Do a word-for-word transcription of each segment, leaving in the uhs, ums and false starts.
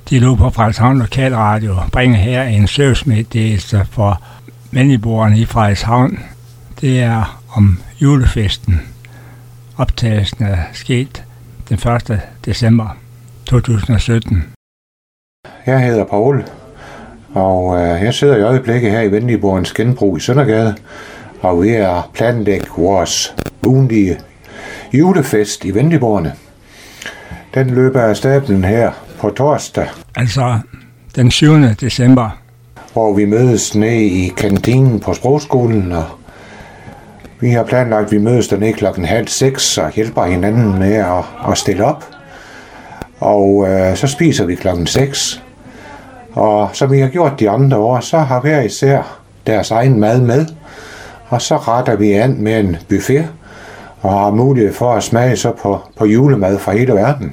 De lå på Frederikshavn Lokalradio og bringer her en servicemeddelelse for venligboerne i Frederikshavn. Det er om julefesten. Optagelsen er sket den første december to tusind og sytten. Jeg hedder Paul, og øh, jeg sidder i øjeblikket her i Venligborgens Genbrug i Søndergade, og vi er planlægge vores ugentlige julefest i Venligborgene. Den løber af stablen her på torsdag. Altså den syvende december. Hvor vi mødes nede i kantinen på sprogskolen, og vi har planlagt, at vi mødes dernede klokken halv seks og hjælper hinanden med at, at stille op. Og øh, så spiser vi klokken seks. Og som vi har gjort de andre år, så har hver især deres egen mad med. Og så retter vi an med en buffet og har mulighed for at smage så på, på julemad fra hele verden.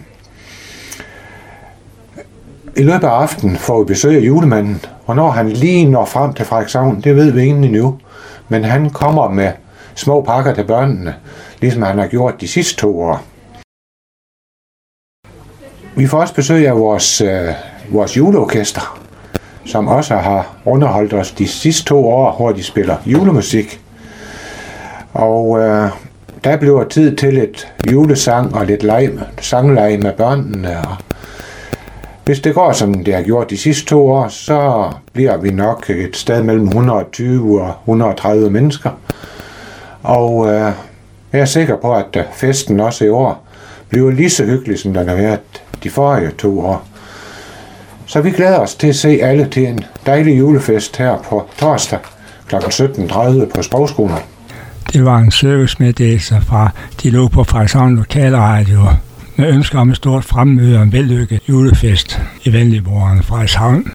I løbet af aftenen får vi besøg af julemanden, og når han lige når frem til Frederikshavn, det ved vi ingen endnu, men han kommer med små pakker til børnene, ligesom han har gjort de sidste to år. Vi får også besøg af vores, øh, vores juleorkester, som også har underholdt os de sidste to år, hvor de spiller julemusik. Og øh, der bliver tid til lidt julesang og lidt leg, sangleje med børnene. Og hvis det går, som det har gjort de sidste to år, så bliver vi nok et sted mellem et hundrede og tyve og et hundrede og tredive mennesker. Og øh, jeg er sikker på, at festen også i år bliver lige så hyggelig, som den har været de forrige to år. Så vi glæder os til at se alle til en dejlig julefest her på torsdag klokken sytten tredive på sprogskolen. Det var en servicemeddelelse fra De lå på Frederikshavn Lokalradio med ønsker om et stort fremmøde og en vellykket julefest i Venligborgerne Frederikshavn.